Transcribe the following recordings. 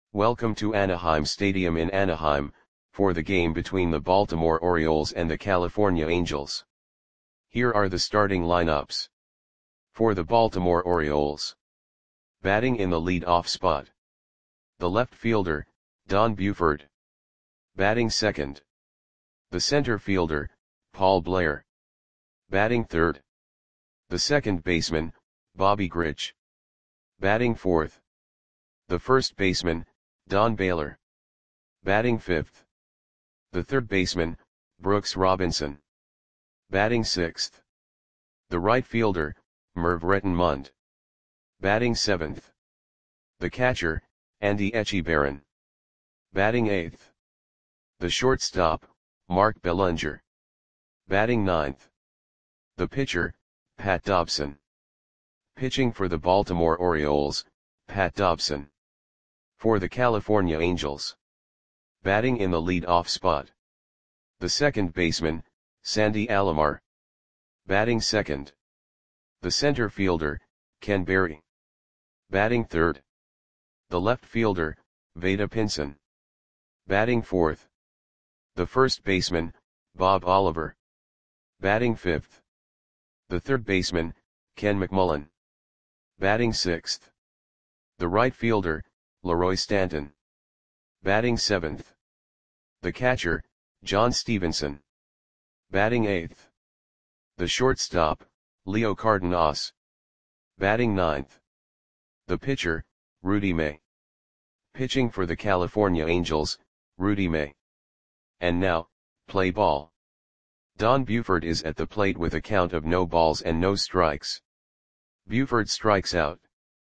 Welcome to Anaheim Stadium in Anaheim, for the game between the Baltimore Orioles and the California Angels. Here are the starting lineups. For the Baltimore Orioles. Batting in the lead-off spot. The left fielder, Don Buford. Batting second. The center fielder, Paul Blair. Batting third. The second baseman, Bobby Grich. Batting fourth. The first baseman, Don Baylor. Batting fifth. The third baseman, Brooks Robinson. Batting sixth. The right fielder, Merv Rettenmund. Batting seventh. The catcher, Andy Etchebarren. Batting eighth. The shortstop, Mark Belanger. Batting ninth. The pitcher, Pat Dobson. Pitching for the Baltimore Orioles, Pat Dobson. For the California Angels. Batting in the lead-off spot. The second baseman, Sandy Alomar. Batting second. The center fielder, Ken Berry. Batting third. The left fielder, Vada Pinson. Batting fourth. The first baseman, Bob Oliver. Batting fifth. The third baseman, Ken McMullen. Batting sixth. The right fielder, Leroy Stanton. Batting seventh. The catcher, John Stevenson. Batting eighth. The shortstop, Leo Cardenas. Batting ninth. The pitcher, Rudy May. Pitching for the California Angels, Rudy May. And now, play ball. Don Buford is at the plate with a count of no balls and no strikes. Buford strikes out.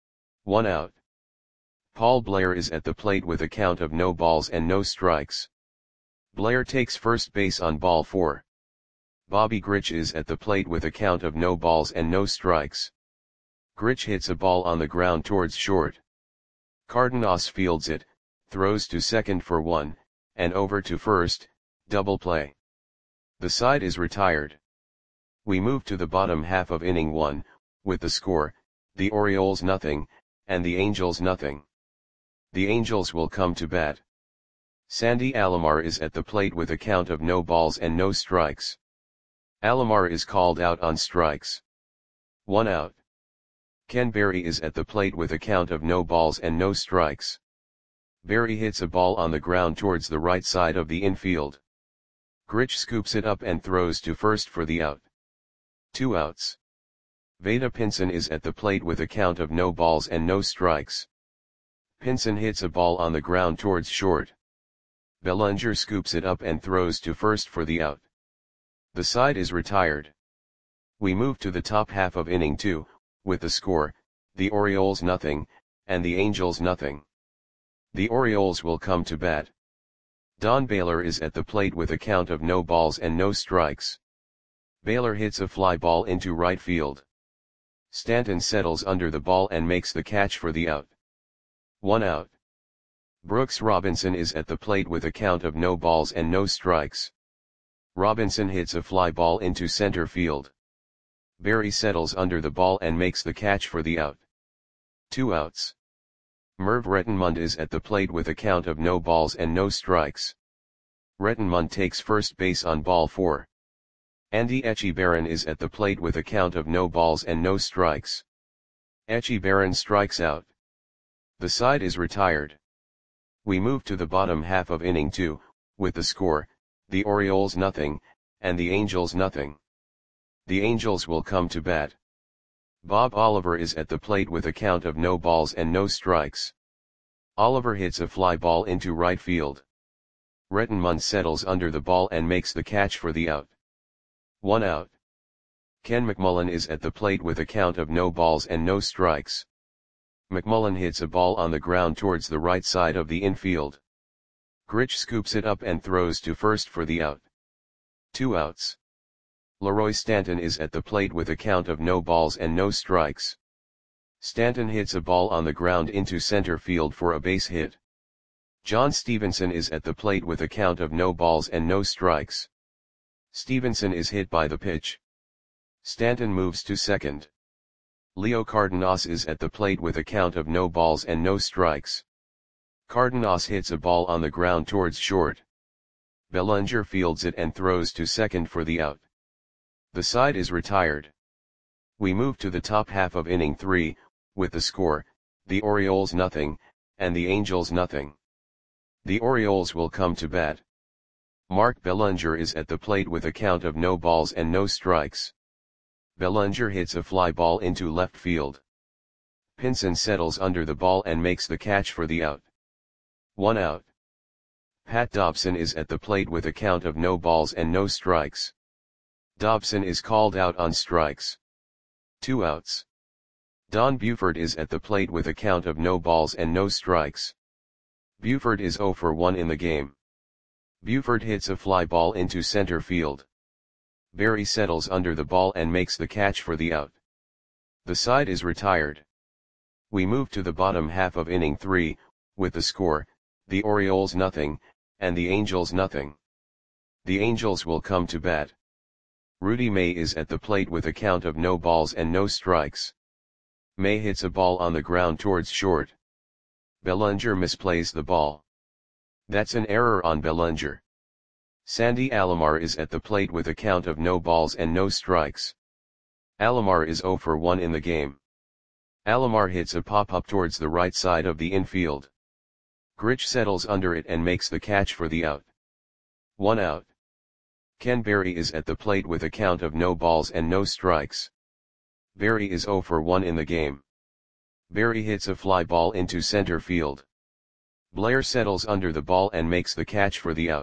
1 out. Paul Blair is at the plate with a count of no balls and no strikes. Blair takes first base on ball 4. Bobby Grich is at the plate with a count of no balls and no strikes. Grich hits a ball on the ground towards short. Cardenas fields it, throws to second for 1, and over to first, double play. The side is retired. We move to the bottom half of inning 1, with the score, the Orioles nothing, and the Angels nothing. The Angels will come to bat. Sandy Alomar is at the plate with a count of no balls and no strikes. Alomar is called out on strikes. 1 out. Ken Berry is at the plate with a count of no balls and no strikes. Berry hits a ball on the ground towards the right side of the infield. Grich scoops it up and throws to first for the out. 2 outs. Vada Pinson is at the plate with a count of no balls and no strikes. Pinson hits a ball on the ground towards short. Belanger scoops it up and throws to first for the out. The side is retired. We move to the top half of inning 2, with the score, the Orioles nothing, and the Angels nothing. The Orioles will come to bat. Don Baylor is at the plate with a count of no balls and no strikes. Baylor hits a fly ball into right field. Stanton settles under the ball and makes the catch for the out. 1 out. Brooks Robinson is at the plate with a count of no balls and no strikes. Robinson hits a fly ball into center field. Berry settles under the ball and makes the catch for the out. 2 outs. Merv Rettenmund is at the plate with a count of no balls and no strikes. Rettenmund takes first base on ball 4. Andy Etchebarren is at the plate with a count of no balls and no strikes. Etchebarren strikes out. The side is retired. We move to the bottom half of inning 2, with the score, the Orioles nothing, and the Angels nothing. The Angels will come to bat. Bob Oliver is at the plate with a count of no balls and no strikes. Oliver hits a fly ball into right field. Rettenmund settles under the ball and makes the catch for the out. 1 out. Ken McMullen is at the plate with a count of no balls and no strikes. McMullen hits a ball on the ground towards the right side of the infield. Grich scoops it up and throws to first for the out. 2 outs. Leroy Stanton is at the plate with a count of no balls and no strikes. Stanton hits a ball on the ground into center field for a base hit. John Stevenson is at the plate with a count of no balls and no strikes. Stevenson is hit by the pitch. Stanton moves to second. Leo Cardenas is at the plate with a count of no balls and no strikes. Cardenas hits a ball on the ground towards short. Bellinger fields it and throws to second for the out. The side is retired. We move to the top half of inning 3, with the score, the Orioles nothing, and the Angels nothing. The Orioles will come to bat. Mark Bellinger is at the plate with a count of no balls and no strikes. Bellinger hits a fly ball into left field. Pinson settles under the ball and makes the catch for the out. 1 out. Pat Dobson is at the plate with a count of no balls and no strikes. Dobson is called out on strikes. 2 outs. Don Buford is at the plate with a count of no balls and no strikes. Buford is 0 for 1 in the game. Buford hits a fly ball into center field. Berry settles under the ball and makes the catch for the out. The side is retired. We move to the bottom half of inning 3, with the score, the Orioles nothing, and the Angels nothing. The Angels will come to bat. Rudy May is at the plate with a count of no balls and no strikes. May hits a ball on the ground towards short. Bellinger misplays the ball. That's an error on Bellinger. Sandy Alomar is at the plate with a count of no balls and no strikes. Alomar is 0 for 1 in the game. Alomar hits a pop-up towards the right side of the infield. Grich settles under it and makes the catch for the out. 1 out. Ken Berry is at the plate with a count of no balls and no strikes. Berry is 0 for 1 in the game. Berry hits a fly ball into center field. Blair settles under the ball and makes the catch for the out.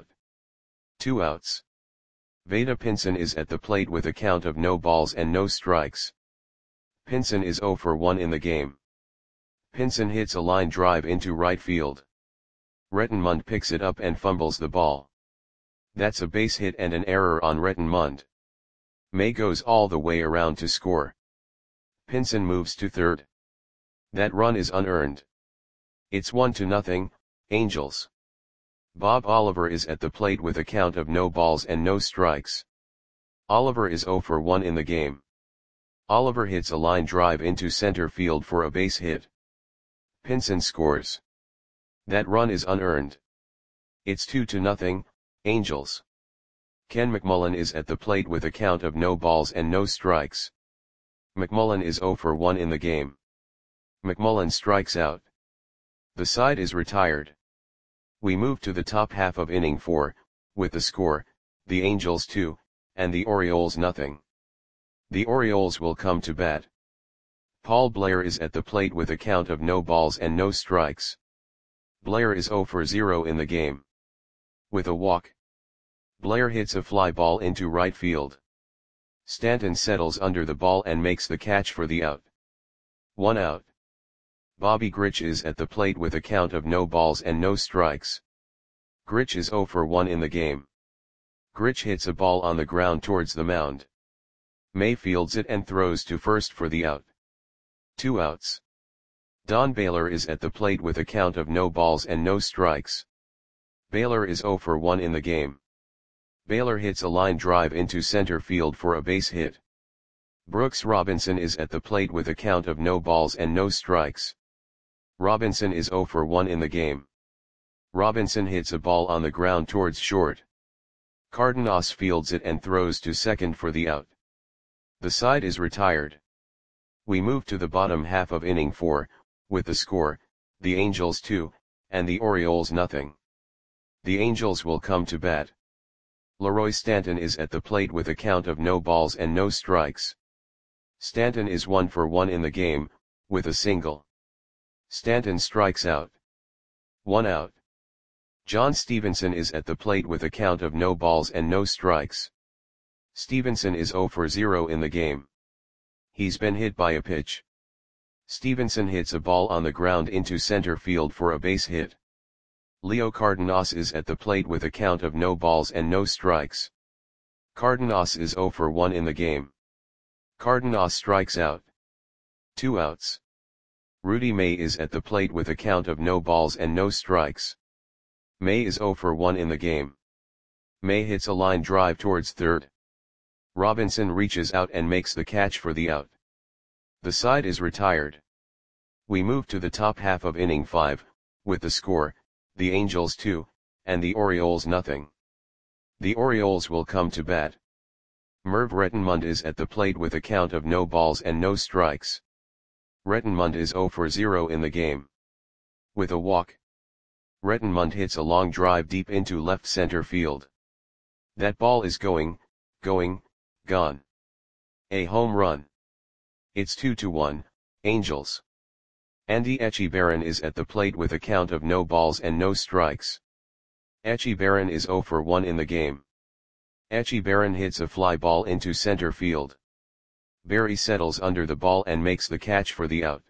2 outs. Vada Pinson is at the plate with a count of no balls and no strikes. Pinson is 0 for 1 in the game. Pinson hits a line drive into right field. Rettenmund picks it up and fumbles the ball. That's a base hit and an error on Rettenmund. May goes all the way around to score. Pinson moves to third. That run is unearned. It's 1-0, Angels. Bob Oliver is at the plate with a count of no balls and no strikes. Oliver is 0 for 1 in the game. Oliver hits a line drive into center field for a base hit. Pinson scores. That run is unearned. It's 2-0, Angels. Ken McMullen is at the plate with a count of no balls and no strikes. McMullen is 0 for 1 in the game. McMullen strikes out. The side is retired. We move to the top half of inning 4, with the score, the Angels 2, and the Orioles nothing. The Orioles will come to bat. Paul Blair is at the plate with a count of no balls and no strikes. Blair is 0 for 0 in the game. With a walk. Blair hits a fly ball into right field. Stanton settles under the ball and makes the catch for the out. 1 out. Bobby Grich is at the plate with a count of no balls and no strikes. Grich is 0 for 1 in the game. Grich hits a ball on the ground towards the mound. May fields it and throws to first for the out. 2 outs. Don Baylor is at the plate with a count of no balls and no strikes. Baylor is 0 for 1 in the game. Baylor hits a line drive into center field for a base hit. Brooks Robinson is at the plate with a count of no balls and no strikes. Robinson is 0 for 1 in the game. Robinson hits a ball on the ground towards short. Cardenas fields it and throws to second for the out. The side is retired. We move to the bottom half of inning 4, with the score, the Angels 2, and the Orioles nothing. The Angels will come to bat. Leroy Stanton is at the plate with a count of no balls and no strikes. Stanton is 1 for 1 in the game, with a single. Stanton strikes out. 1 out. John Stevenson is at the plate with a count of no balls and no strikes. Stevenson is 0 for 0 in the game. He's been hit by a pitch. Stevenson hits a ball on the ground into center field for a base hit. Leo Cardenas is at the plate with a count of no balls and no strikes. Cardenas is 0 for 1 in the game. Cardenas strikes out. 2 outs. Rudy May is at the plate with a count of no balls and no strikes. May is 0 for 1 in the game. May hits a line drive towards third. Robinson reaches out and makes the catch for the out. The side is retired. We move to the top half of inning 5, with the score, the Angels 2, and the Orioles nothing. The Orioles will come to bat. Merv Rettenmund is at the plate with a count of no balls and no strikes. Rettenmund is 0 for 0 in the game. With a walk, Rettenmund hits a long drive deep into left center field. That ball is going, gone. A home run. It's 2-1, Angels. Andy Etchebarren is at the plate with a count of no balls and no strikes. Etchebarren is 0 for 1 in the game. Etchebarren hits a fly ball into center field. Berry settles under the ball and makes the catch for the out.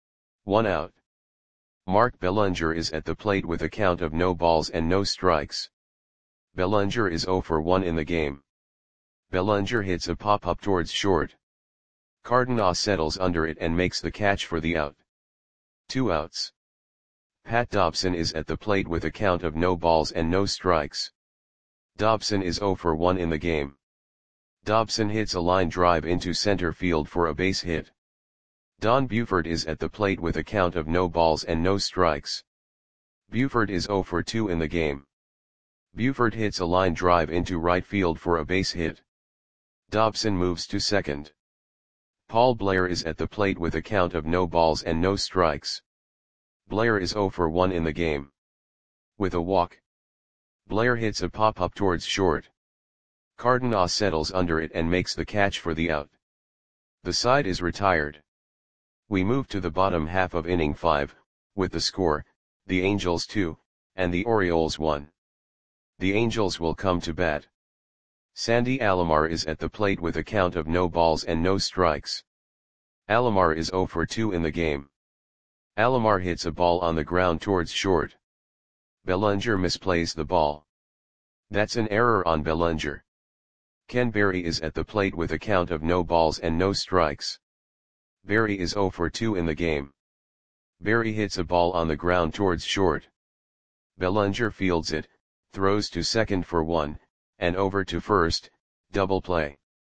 1 out. Mark Belanger is at the plate with a count of no balls and no strikes. Belanger is 0 for 1 in the game. Belanger hits a pop-up towards short. Cardenas settles under it and makes the catch for the out. 2 outs. Pat Dobson is at the plate with a count of no balls and no strikes. Dobson is 0 for 1 in the game. Dobson hits a line drive into center field for a base hit. Don Buford is at the plate with a count of no balls and no strikes. Buford is 0 for 2 in the game. Buford hits a line drive into right field for a base hit. Dobson moves to second. Paul Blair is at the plate with a count of no balls and no strikes. Blair is 0 for 1 in the game. With a walk, Blair hits a pop-up towards short. Cardenas settles under it and makes the catch for the out. The side is retired. We move to the bottom half of inning 5, with the score, the Angels 2, and the Orioles 1. The Angels will come to bat. Sandy Alomar is at the plate with a count of no balls and no strikes. Alomar is 0 for 2 in the game. Alomar hits a ball on the ground towards short. Belanger misplays the ball. That's an error on Belanger. Ken Berry is at the plate with a count of no balls and no strikes. Berry is 0 for 2 in the game. Berry hits a ball on the ground towards short. Belanger fields it, throws to second for 1, and over to first, double play.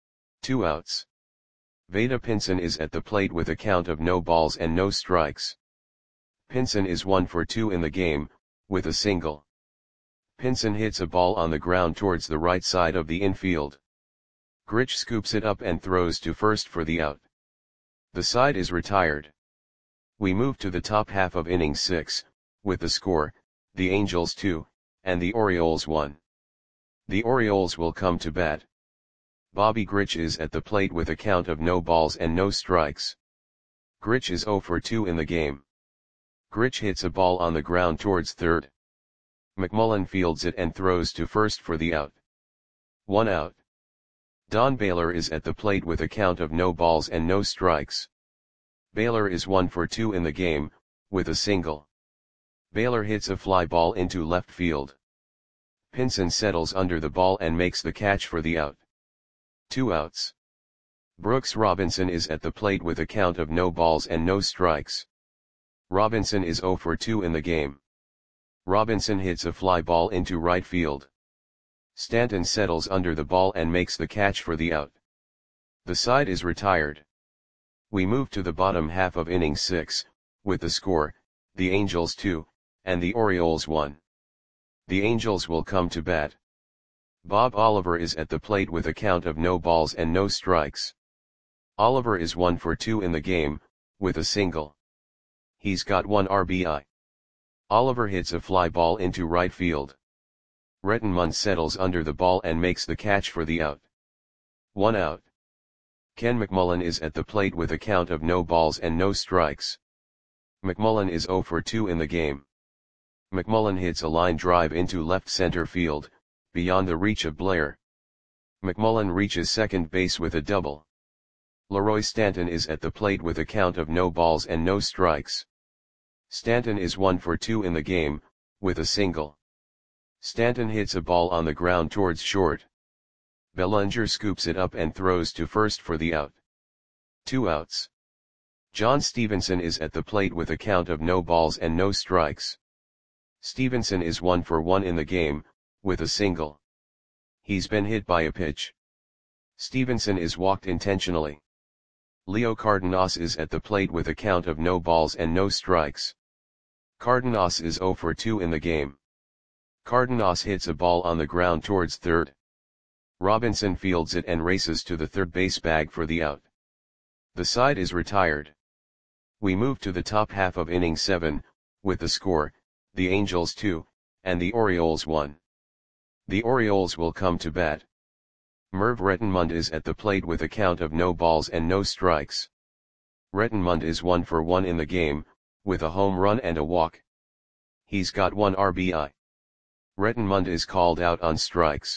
2 outs. Vada Pinson is at the plate with a count of no balls and no strikes. Pinson is 1 for 2 in the game, with a single. Pinson hits a ball on the ground towards the right side of the infield. Grich scoops it up and throws to first for the out. The side is retired. We move to the top half of inning 6, with the score, the Angels 2, and the Orioles 1. The Orioles will come to bat. Bobby Grich is at the plate with a count of no balls and no strikes. Grich is 0 for 2 in the game. Grich hits a ball on the ground towards third. McMullen fields it and throws to first for the out. 1 out. Don Baylor is at the plate with a count of no balls and no strikes. Baylor is 1 for 2 in the game, with a single. Baylor hits a fly ball into left field. Pinson settles under the ball and makes the catch for the out. 2 outs. Brooks Robinson is at the plate with a count of no balls and no strikes. Robinson is 0 for 2 in the game. Robinson hits a fly ball into right field. Stanton settles under the ball and makes the catch for the out. The side is retired. We move to the bottom half of inning 6, with the score, the Angels 2, and the Orioles 1. The Angels will come to bat. Bob Oliver is at the plate with a count of no balls and no strikes. Oliver is 1 for 2 in the game, with a single. He's got 1 RBI. Oliver hits a fly ball into right field. Rettenmund settles under the ball and makes the catch for the out. 1 out. Ken McMullen is at the plate with a count of no balls and no strikes. McMullen is 0 for 2 in the game. McMullen hits a line drive into left center field, beyond the reach of Blair. McMullen reaches second base with a double. Leroy Stanton is at the plate with a count of no balls and no strikes. Stanton is 1 for 2 in the game, with a single. Stanton hits a ball on the ground towards short. Belanger scoops it up and throws to first for the out. 2 outs. John Stevenson is at the plate with a count of no balls and no strikes. Stevenson is 1 for 1 in the game, with a single. He's been hit by a pitch. Stevenson is walked intentionally. Leo Cardenas is at the plate with a count of no balls and no strikes. Cardenas is 0 for 2 in the game. Cardenas hits a ball on the ground towards third. Robinson fields it and races to the third base bag for the out. The side is retired. We move to the top half of inning 7, with the score, the Angels 2, and the Orioles 1. The Orioles will come to bat. Merv Rettenmund is at the plate with a count of no balls and no strikes. Rettenmund is 1 for 1 in the game, with a home run and a walk. He's got 1 RBI. Rettenmund is called out on strikes.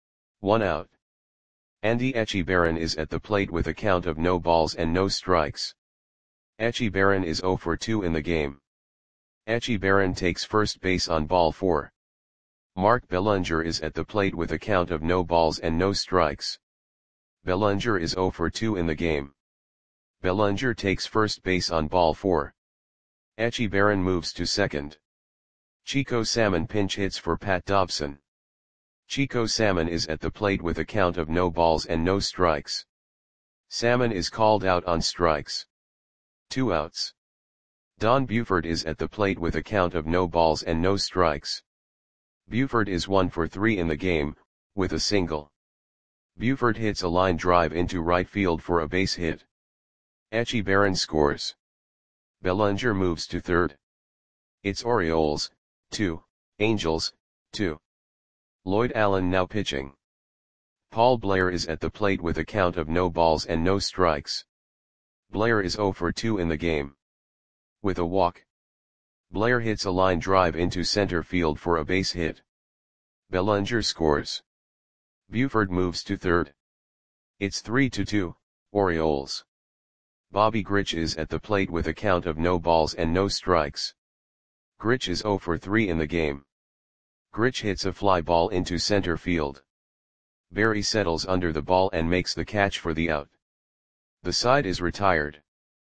1 out. Andy Etchebarren is at the plate with a count of no balls and no strikes. Etchebarren is 0 for 2 in the game. Etchebarren takes first base on ball 4. Mark Bellinger is at the plate with a count of no balls and no strikes. Bellinger is 0 for 2 in the game. Bellinger takes first base on ball 4. Etchebarren moves to second. Chico Salmon pinch hits for Pat Dobson. Chico Salmon is at the plate with a count of no balls and no strikes. Salmon is called out on strikes. 2 outs. Don Buford is at the plate with a count of no balls and no strikes. Buford is 1 for 3 in the game, with a single. Buford hits a line drive into right field for a base hit. Etchebarren scores. Bellinger moves to third. It's Orioles, 2, Angels, 2. Lloyd Allen now pitching. Paul Blair is at the plate with a count of no balls and no strikes. Blair is 0 for 2 in the game. With a walk. Blair hits a line drive into center field for a base hit. Bellinger scores. Buford moves to third. It's 3-2, Orioles. Bobby Grich is at the plate with a count of no balls and no strikes. Grich is 0 for 3 in the game. Grich hits a fly ball into center field. Berry settles under the ball and makes the catch for the out. The side is retired.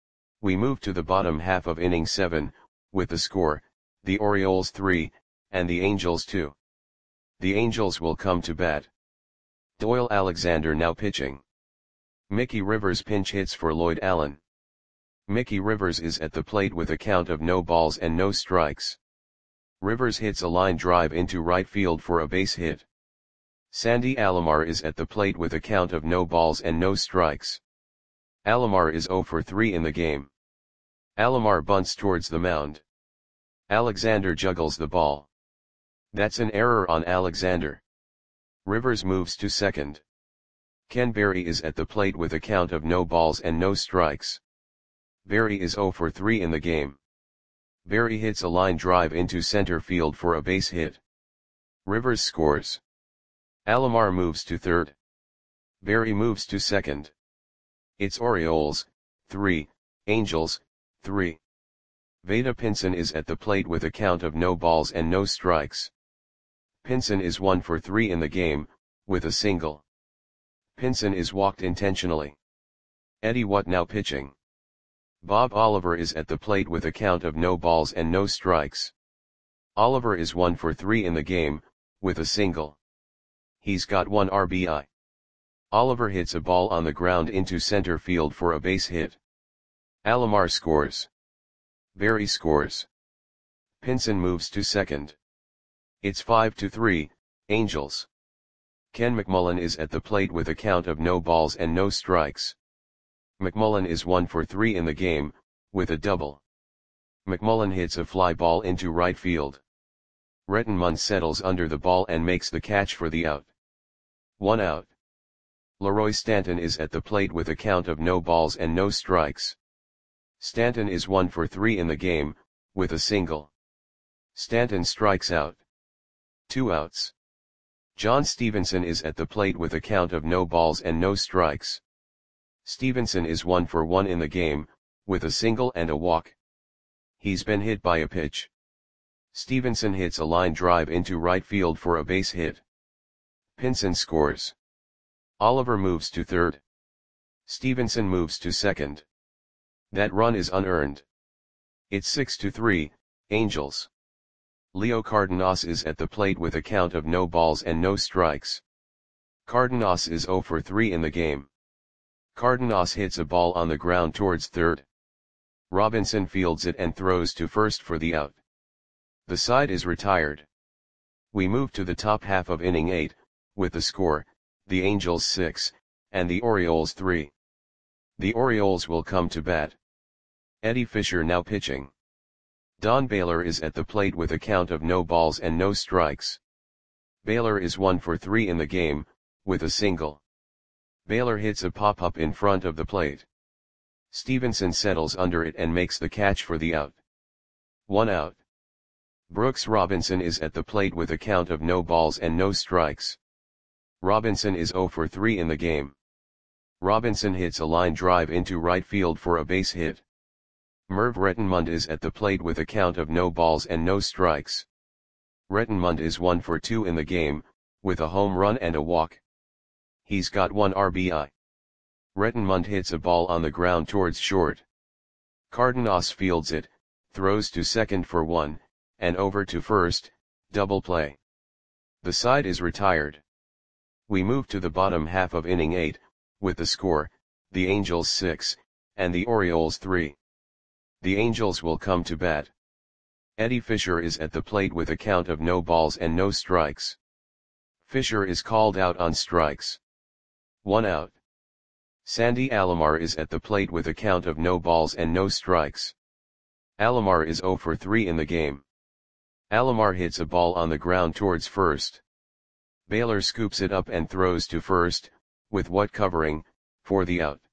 We move to the bottom half of inning 7, with the score, the Orioles 3, and the Angels 2. The Angels will come to bat. Doyle Alexander now pitching. Mickey Rivers pinch hits for Lloyd Allen. Mickey Rivers is at the plate with a count of no balls and no strikes. Rivers hits a line drive into right field for a base hit. Sandy Alomar is at the plate with a count of no balls and no strikes. Alomar is 0 for 3 in the game. Alomar bunts towards the mound. Alexander juggles the ball. That's an error on Alexander. Rivers moves to second. Ken Berry is at the plate with a count of no balls and no strikes. Berry is 0 for 3 in the game. Berry hits a line drive into center field for a base hit. Rivers scores. Alomar moves to third. Berry moves to second. It's Orioles, 3, Angels, 3. Vada Pinson is at the plate with a count of no balls and no strikes. Pinson is 1 for 3 in the game, with a single. Pinson is walked intentionally. Eddie Watt now pitching. Bob Oliver is at the plate with a count of no balls and no strikes. Oliver is 1 for 3 in the game, with a single. He's got 1 RBI. Oliver hits a ball on the ground into center field for a base hit. Alomar scores. Berry scores. Pinson moves to second. It's 5-3, Angels. Ken McMullen is at the plate with a count of no balls and no strikes. McMullen is 1 for 3 in the game, with a double. McMullen hits a fly ball into right field. Rettenmund settles under the ball and makes the catch for the out. The side is retired. We move to the bottom half of inning 8, with the score, the Orioles 3, and the Angels 2. The Angels will come to bat. Doyle Alexander now pitching. Mickey Rivers is at the plate with a count of no balls and no strikes. Mickey Rivers is 0 for 3 in the game. Berry settles under the ball and makes the catch for the out. Rettenmund settles under the ball and makes the catch for the out. 1 out. Leroy Stanton is at the plate with a count of no balls and no strikes. Stanton is 1 for 3 in the game, with a single. Stanton strikes out. 2 outs. John Stevenson is at the plate with a count of no balls and no strikes. Stevenson is 1 for 1 in the game, with a single and a walk. He's been hit by a pitch. Stevenson hits a line drive into right field for a base hit. Pinson scores. Oliver moves to third. Stevenson moves to second. That run is unearned. It's 6-3, Angels. Leo Cardenas is at the plate with a count of no balls and no strikes. Cardenas is 0 for 3 in the game. Cardenas hits a ball on the ground towards third. Robinson fields it and throws to first for the out. The side is retired. We move to the top half of inning 8, with the score, the Angels 6, and the Orioles 3. The Orioles will come to bat. Eddie Fisher now pitching. Don Baylor is at the plate with a count of no balls and no strikes. Baylor is 1 for 3 in the game, with a single. Baylor hits a pop-up in front of the plate. Stevenson settles under it and makes the catch for the out. 1 out. Brooks Robinson is at the plate with a count of no balls and no strikes. Robinson is 0 for 3 in the game. Robinson hits a line drive into right field for a base hit. Merv Rettenmund is at the plate with a count of no balls and no strikes. Rettenmund is 1 for 2 in the game, with a home run and a walk. He's got 1 RBI. Rettenmund hits a ball on the ground towards short. Cardenas fields it, throws to second for 1, and over to first, double play. The side is retired. We move to the bottom half of inning 8, with the score, the Angels 6, and the Orioles 3. The Angels will come to bat. Eddie Fisher is at the plate with a count of no balls and no strikes. Fisher is called out on strikes. 1 out. Sandy Alomar is at the plate with a count of no balls and no strikes. Alomar is 0 for 3 in the game. Alomar hits a ball on the ground towards first. Baylor scoops it up and throws to first, with Watt covering, for the out.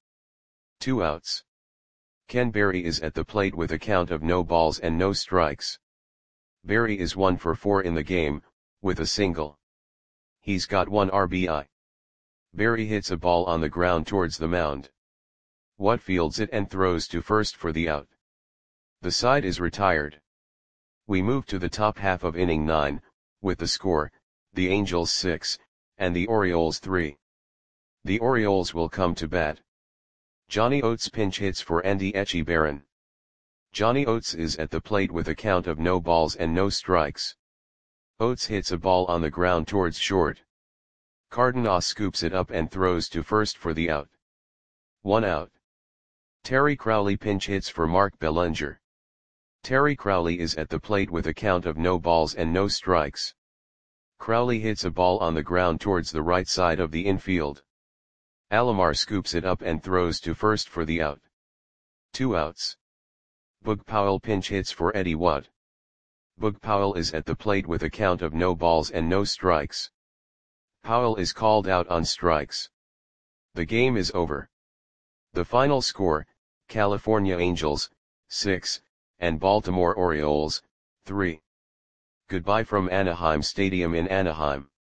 2 outs. Ken Berry is at the plate with a count of no balls and no strikes. Berry is 1 for 4 in the game, with a single. He's got 1 RBI. Berry hits a ball on the ground towards the mound. Watt fields it and throws to first for the out. The side is retired. We move to the top half of inning 9, with the score, the Angels 6, and the Orioles 3. The Orioles will come to bat. Johnny Oates pinch hits for Andy Etchebarren. Johnny Oates is at the plate with a count of no balls and no strikes. Oates hits a ball on the ground towards short. Cardenas scoops it up and throws to first for the out. 1 out. Terry Crowley pinch hits for Mark Bellinger. Terry Crowley is at the plate with a count of no balls and no strikes. Crowley hits a ball on the ground towards the right side of the infield. Alomar scoops it up and throws to first for the out. 2 outs. Boog Powell pinch hits for Eddie Watt. Boog Powell is at the plate with a count of no balls and no strikes. Powell is called out on strikes. The game is over. The final score, California Angels, 6, and Baltimore Orioles, 3. Goodbye from Anaheim Stadium in Anaheim.